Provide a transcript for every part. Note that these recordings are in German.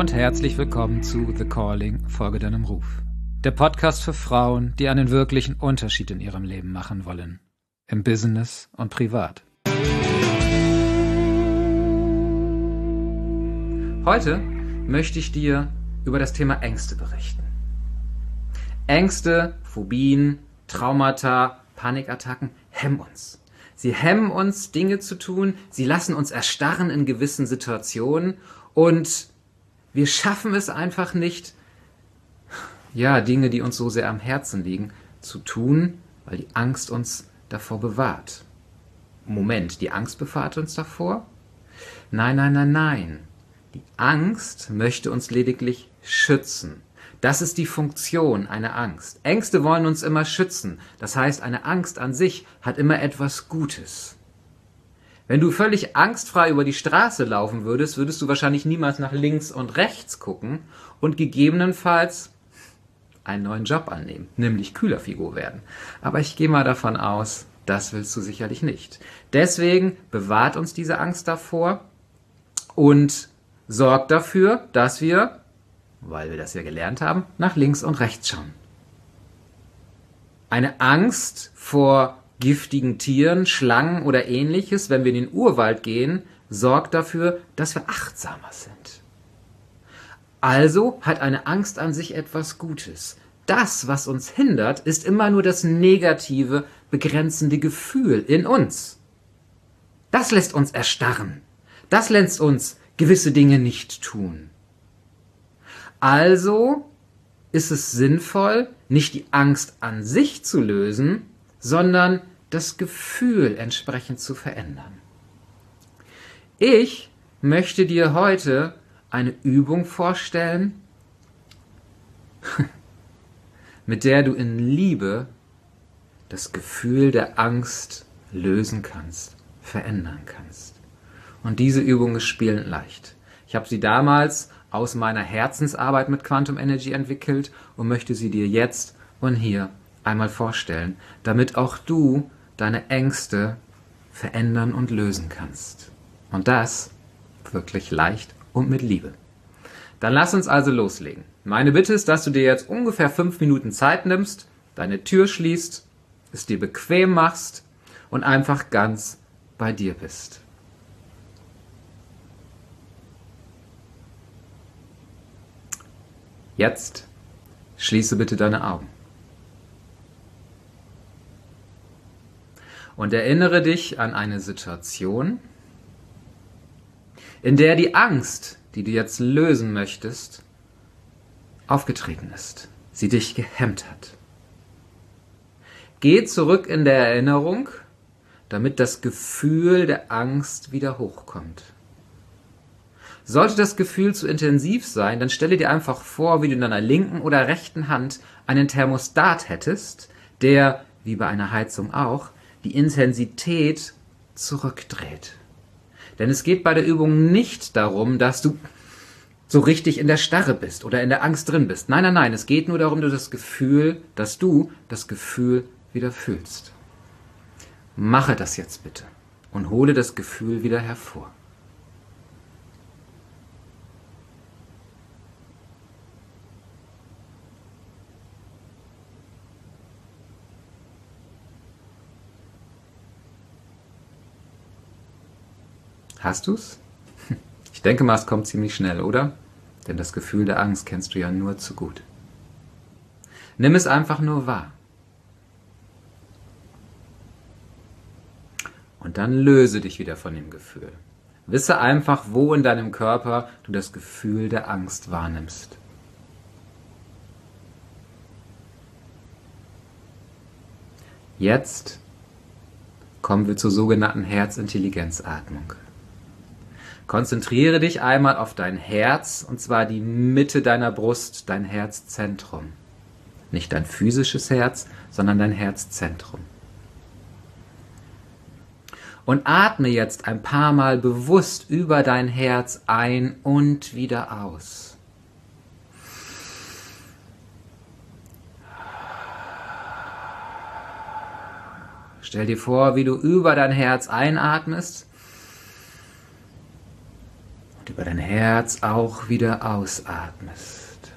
und herzlich willkommen zu The Calling, folge deinem Ruf. Der Podcast für Frauen, die einen wirklichen Unterschied in ihrem Leben machen wollen. Im Business und privat. Heute möchte ich dir über das Thema Ängste berichten. Ängste, Phobien, Traumata, Panikattacken hemmen uns. Sie hemmen uns, Dinge zu tun, sie lassen uns erstarren in gewissen Situationen und wir schaffen es einfach nicht, Dinge, die uns so sehr am Herzen liegen, zu tun, weil die Angst uns davor bewahrt. Moment, die Angst bewahrt uns davor? Nein. Die Angst möchte uns lediglich schützen. Das ist die Funktion einer Angst. Ängste wollen uns immer schützen. Das heißt, eine Angst an sich hat immer etwas Gutes. Wenn du völlig angstfrei über die Straße laufen würdest, würdest du wahrscheinlich niemals nach links und rechts gucken und gegebenenfalls einen neuen Job annehmen, nämlich Kühlerfigur werden. Aber ich gehe mal davon aus, das willst du sicherlich nicht. Deswegen bewahrt uns diese Angst davor und sorgt dafür, dass wir, weil wir das ja gelernt haben, nach links und rechts schauen. Eine Angst vor giftigen Tieren, Schlangen oder ähnliches, wenn wir in den Urwald gehen, sorgt dafür, dass wir achtsamer sind. Also hat eine Angst an sich etwas Gutes. Das, was uns hindert, ist immer nur das negative, begrenzende Gefühl in uns. Das lässt uns erstarren. Das lässt uns gewisse Dinge nicht tun. Also ist es sinnvoll, nicht die Angst an sich zu lösen, sondern das Gefühl entsprechend zu verändern. Ich möchte dir heute eine Übung vorstellen, mit der du in Liebe das Gefühl der Angst lösen kannst, verändern kannst. Und diese Übung ist spielend leicht. Ich habe sie damals aus meiner Herzensarbeit mit Quantum Energy entwickelt und möchte sie dir jetzt und hier einmal vorstellen, damit auch du deine Ängste verändern und lösen kannst. Und das wirklich leicht und mit Liebe. Dann lass uns also loslegen. Meine Bitte ist, dass du dir jetzt ungefähr 5 Minuten Zeit nimmst, deine Tür schließt, es dir bequem machst und einfach ganz bei dir bist. Jetzt schließe bitte deine Augen. Und erinnere dich an eine Situation, in der die Angst, die du jetzt lösen möchtest, aufgetreten ist, sie dich gehemmt hat. Geh zurück in der Erinnerung, damit das Gefühl der Angst wieder hochkommt. Sollte das Gefühl zu intensiv sein, dann stelle dir einfach vor, wie du in deiner linken oder rechten Hand einen Thermostat hättest, der, wie bei einer Heizung auch, die Intensität zurückdreht. Denn es geht bei der Übung nicht darum, dass du so richtig in der Starre bist oder in der Angst drin bist. Nein, es geht nur darum, dass du das Gefühl wieder fühlst. Mache das jetzt bitte und hole das Gefühl wieder hervor. Hast du's? Ich denke mal, es kommt ziemlich schnell, oder? Denn das Gefühl der Angst kennst du ja nur zu gut. Nimm es einfach nur wahr. Und dann löse dich wieder von dem Gefühl. Wisse einfach, wo in deinem Körper du das Gefühl der Angst wahrnimmst. Jetzt kommen wir zur sogenannten Herzintelligenzatmung. Konzentriere dich einmal auf dein Herz, und zwar die Mitte deiner Brust, dein Herzzentrum. Nicht dein physisches Herz, sondern dein Herzzentrum. Und atme jetzt ein paar Mal bewusst über dein Herz ein und wieder aus. Stell dir vor, wie du über dein Herz einatmest und über dein Herz auch wieder ausatmest.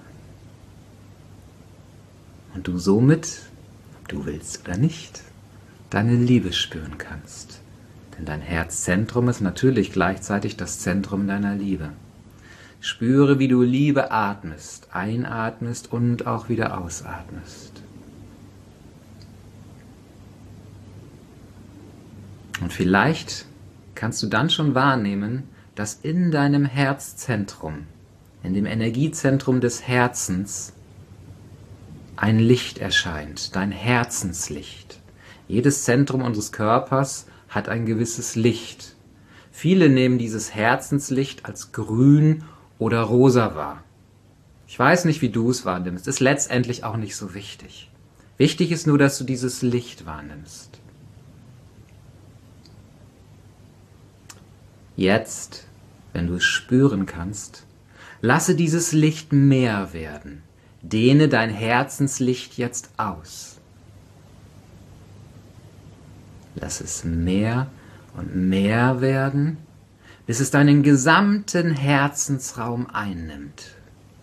Und du somit, ob du willst oder nicht, deine Liebe spüren kannst. Denn dein Herzzentrum ist natürlich gleichzeitig das Zentrum deiner Liebe. Spüre, wie du Liebe atmest, einatmest und auch wieder ausatmest. Und vielleicht kannst du dann schon wahrnehmen, dass in deinem Herzzentrum, in dem Energiezentrum des Herzens, ein Licht erscheint, dein Herzenslicht. Jedes Zentrum unseres Körpers hat ein gewisses Licht. Viele nehmen dieses Herzenslicht als grün oder rosa wahr. Ich weiß nicht, wie du es wahrnimmst. Ist letztendlich auch nicht so wichtig. Wichtig ist nur, dass du dieses Licht wahrnimmst. Jetzt, wenn du es spüren kannst, lasse dieses Licht mehr werden. Dehne dein Herzenslicht jetzt aus. Lass es mehr und mehr werden, bis es deinen gesamten Herzensraum einnimmt.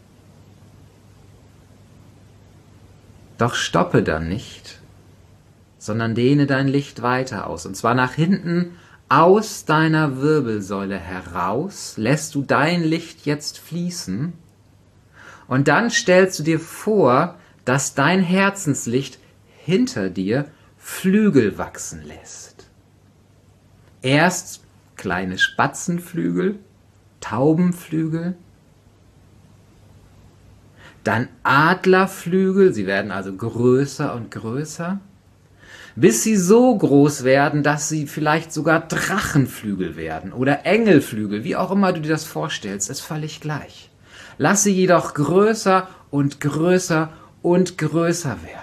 Doch stoppe dann nicht, sondern dehne dein Licht weiter aus. Und zwar nach hinten aus deiner Wirbelsäule heraus lässt du dein Licht jetzt fließen. Und dann stellst du dir vor, dass dein Herzenslicht hinter dir Flügel wachsen lässt. Erst kleine Spatzenflügel, Taubenflügel, dann Adlerflügel, sie werden also größer und größer, bis sie so groß werden, dass sie vielleicht sogar Drachenflügel werden oder Engelflügel, wie auch immer du dir das vorstellst, ist völlig gleich. Lass sie jedoch größer und größer und größer werden.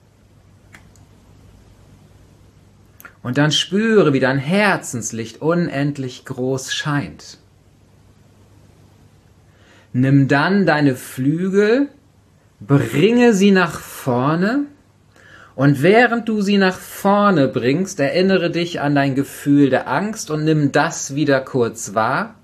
Und dann spüre, wie dein Herzenslicht unendlich groß scheint. Nimm dann deine Flügel, bringe sie nach vorne und während du sie nach vorne bringst, erinnere dich an dein Gefühl der Angst und nimm das wieder kurz wahr.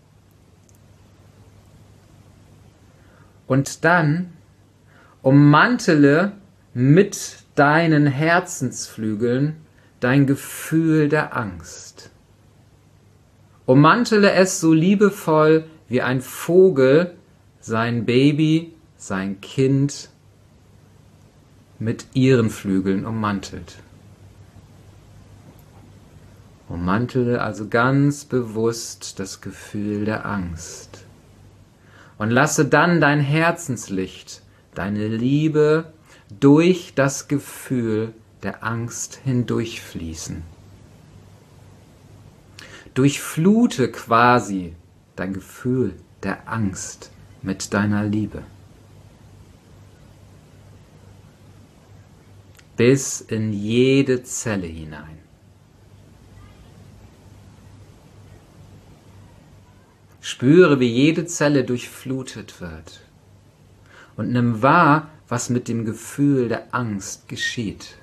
Und dann ummantele mit deinen Herzensflügeln dein Gefühl der Angst. Ummantele es so liebevoll, wie ein Vogel sein Baby, sein Kind mit ihren Flügeln ummantelt. Ummantele also ganz bewusst das Gefühl der Angst. Und lasse dann dein Herzenslicht, deine Liebe durch das Gefühl der Angst hindurchfließen. Durchflute quasi dein Gefühl der Angst mit deiner Liebe. Bis in jede Zelle hinein. Spüre, wie jede Zelle durchflutet wird. Und nimm wahr, was mit dem Gefühl der Angst geschieht.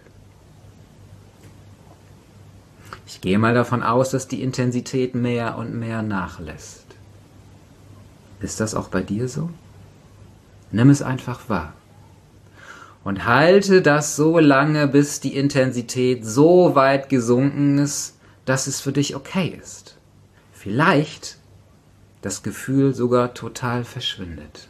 Ich gehe mal davon aus, dass die Intensität mehr und mehr nachlässt. Ist das auch bei dir so? Nimm es einfach wahr. Und halte das so lange, bis die Intensität so weit gesunken ist, dass es für dich okay ist. Vielleicht das Gefühl sogar total verschwindet.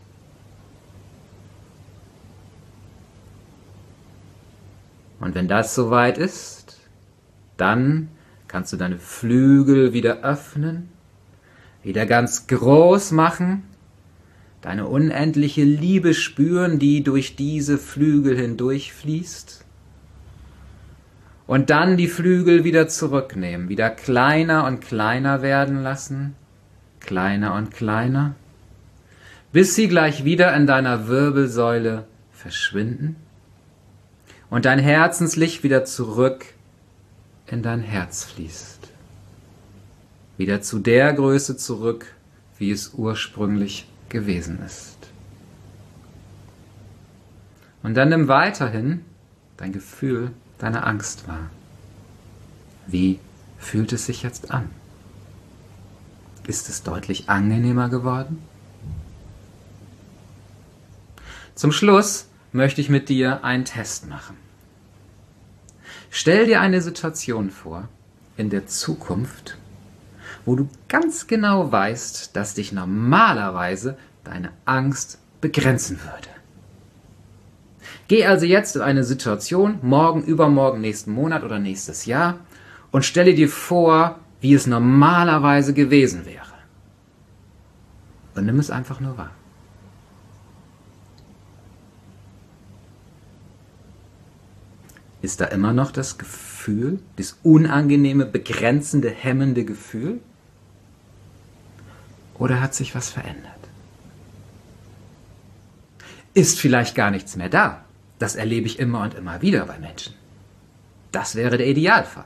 Und wenn das soweit ist, dann kannst du deine Flügel wieder öffnen, wieder ganz groß machen, deine unendliche Liebe spüren, die durch diese Flügel hindurchfließt. Und dann die Flügel wieder zurücknehmen, wieder kleiner und kleiner werden lassen, kleiner und kleiner, bis sie gleich wieder in deiner Wirbelsäule verschwinden und dein Herzenslicht wieder zurück in dein Herz fließt. Wieder zu der Größe zurück, wie es ursprünglich gewesen ist. Und dann nimm weiterhin dein Gefühl deiner Angst wahr. Wie fühlt es sich jetzt an? Ist es deutlich angenehmer geworden? Zum Schluss möchte ich mit dir einen Test machen. Stell dir eine Situation vor, in der Zukunft, wo du ganz genau weißt, dass dich normalerweise deine Angst begrenzen würde. Geh also jetzt in eine Situation, morgen, übermorgen, nächsten Monat oder nächstes Jahr, und stelle dir vor, wie es normalerweise gewesen wäre. Und nimm es einfach nur wahr. Ist da immer noch das Gefühl, das unangenehme, begrenzende, hemmende Gefühl? Oder hat sich was verändert? Ist vielleicht gar nichts mehr da? Das erlebe ich immer und immer wieder bei Menschen. Das wäre der Idealfall.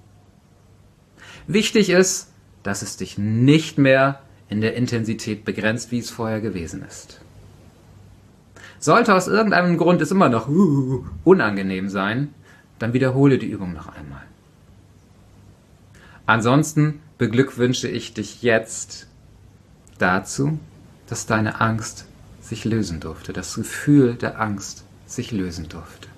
Wichtig ist, dass es dich nicht mehr in der Intensität begrenzt, wie es vorher gewesen ist. Sollte aus irgendeinem Grund es immer noch unangenehm sein, dann wiederhole die Übung noch einmal. Ansonsten beglückwünsche ich dich jetzt dazu, dass deine Angst sich lösen durfte, das Gefühl der Angst sich lösen durfte.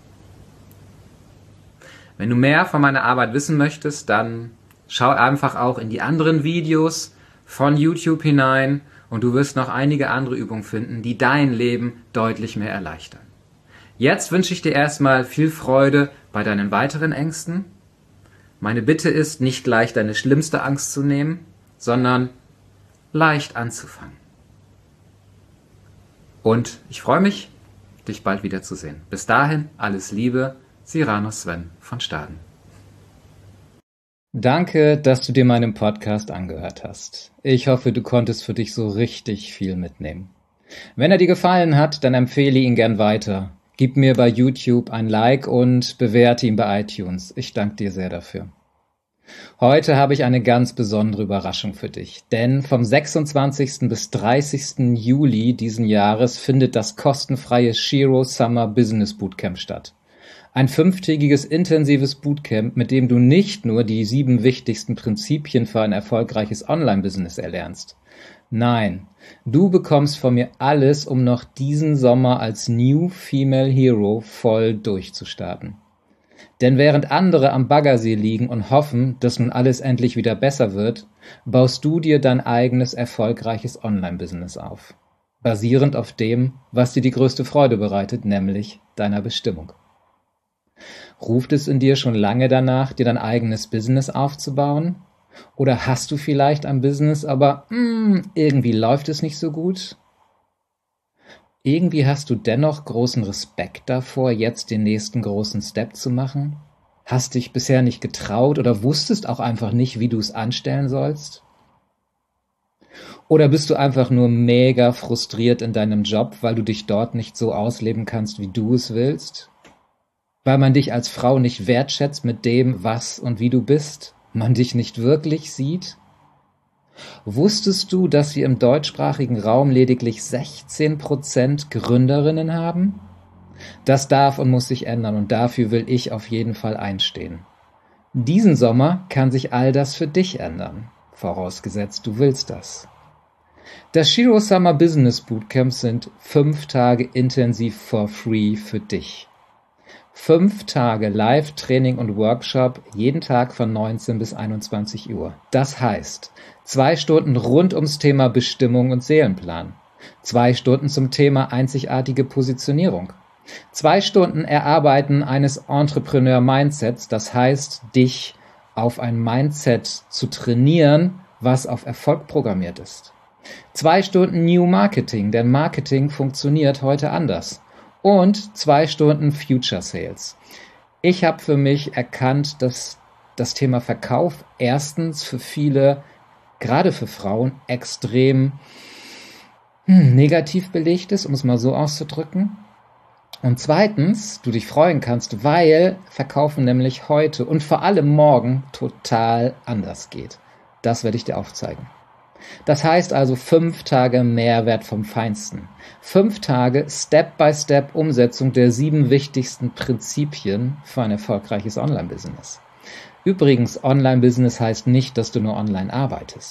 Wenn du mehr von meiner Arbeit wissen möchtest, dann schau einfach auch in die anderen Videos von YouTube hinein und du wirst noch einige andere Übungen finden, die dein Leben deutlich mehr erleichtern. Jetzt wünsche ich dir erstmal viel Freude bei deinen weiteren Ängsten. Meine Bitte ist, nicht gleich deine schlimmste Angst zu nehmen, sondern leicht anzufangen. Und ich freue mich, dich bald wiederzusehen. Bis dahin, alles Liebe, Cyrano Sven von Staden. Danke, dass du dir meinen Podcast angehört hast. Ich hoffe, du konntest für dich so richtig viel mitnehmen. Wenn er dir gefallen hat, dann empfehle ihn gern weiter. Gib mir bei YouTube ein Like und bewerte ihn bei iTunes. Ich danke dir sehr dafür. Heute habe ich eine ganz besondere Überraschung für dich, denn vom 26. bis 30. Juli diesen Jahres findet das kostenfreie Shiro Summer Business Bootcamp statt. Ein 5-tägiges intensives Bootcamp, mit dem du nicht nur die 7 wichtigsten Prinzipien für ein erfolgreiches Online-Business erlernst. Nein, du bekommst von mir alles, um noch diesen Sommer als New Female Hero voll durchzustarten. Denn während andere am Baggersee liegen und hoffen, dass nun alles endlich wieder besser wird, baust du dir dein eigenes erfolgreiches Online-Business auf. Basierend auf dem, was dir die größte Freude bereitet, nämlich deiner Bestimmung. Ruft es in dir schon lange danach, dir dein eigenes Business aufzubauen? Oder hast du vielleicht ein Business, aber irgendwie läuft es nicht so gut? Irgendwie hast du dennoch großen Respekt davor, jetzt den nächsten großen Step zu machen? Hast dich bisher nicht getraut oder wusstest auch einfach nicht, wie du es anstellen sollst? Oder bist du einfach nur mega frustriert in deinem Job, weil du dich dort nicht so ausleben kannst, wie du es willst? Weil man dich als Frau nicht wertschätzt mit dem, was und wie du bist? Man dich nicht wirklich sieht? Wusstest du, dass wir im deutschsprachigen Raum lediglich 16% Gründerinnen haben? Das darf und muss sich ändern und dafür will ich auf jeden Fall einstehen. Diesen Sommer kann sich all das für dich ändern, vorausgesetzt du willst das. Das Shiro Summer Business Bootcamp sind 5 Tage intensiv for free für dich. 5 Tage Live-Training und Workshop, jeden Tag von 19 bis 21 Uhr. Das heißt, 2 Stunden rund ums Thema Bestimmung und Seelenplan. 2 Stunden zum Thema einzigartige Positionierung. 2 Stunden Erarbeiten eines Entrepreneur-Mindsets, das heißt, dich auf ein Mindset zu trainieren, was auf Erfolg programmiert ist. 2 Stunden New Marketing, denn Marketing funktioniert heute anders. Und 2 Stunden Future Sales. Ich habe für mich erkannt, dass das Thema Verkauf erstens für viele, gerade für Frauen, extrem negativ belegt ist, um es mal so auszudrücken. Und zweitens, du dich freuen kannst, weil Verkaufen nämlich heute und vor allem morgen total anders geht. Das werde ich dir aufzeigen. Das heißt also 5 Tage Mehrwert vom Feinsten. 5 Tage Step-by-Step Umsetzung der 7 wichtigsten Prinzipien für ein erfolgreiches Online-Business. Übrigens, Online-Business heißt nicht, dass du nur online arbeitest.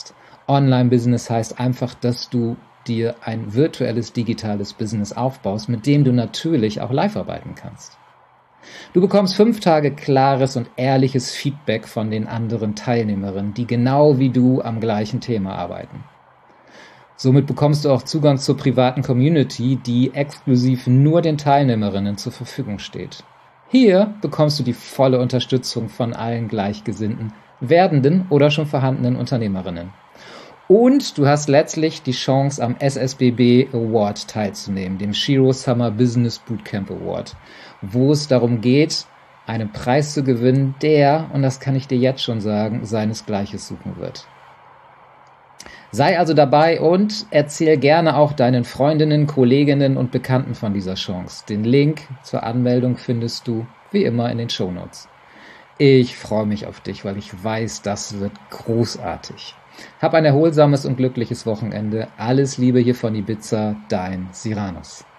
Online-Business heißt einfach, dass du dir ein virtuelles, digitales Business aufbaust, mit dem du natürlich auch live arbeiten kannst. Du bekommst 5 Tage klares und ehrliches Feedback von den anderen Teilnehmerinnen, die genau wie du am gleichen Thema arbeiten. Somit bekommst du auch Zugang zur privaten Community, die exklusiv nur den Teilnehmerinnen zur Verfügung steht. Hier bekommst du die volle Unterstützung von allen Gleichgesinnten, werdenden oder schon vorhandenen Unternehmerinnen. Und du hast letztlich die Chance, am SSBB Award teilzunehmen, dem Shiro Summer Business Bootcamp Award, wo es darum geht, einen Preis zu gewinnen, der, und das kann ich dir jetzt schon sagen, seinesgleiches suchen wird. Sei also dabei und erzähl gerne auch deinen Freundinnen, Kolleginnen und Bekannten von dieser Chance. Den Link zur Anmeldung findest du wie immer in den Shownotes. Ich freue mich auf dich, weil ich weiß, das wird großartig. Hab ein erholsames und glückliches Wochenende. Alles Liebe hier von Ibiza, dein Cyranus.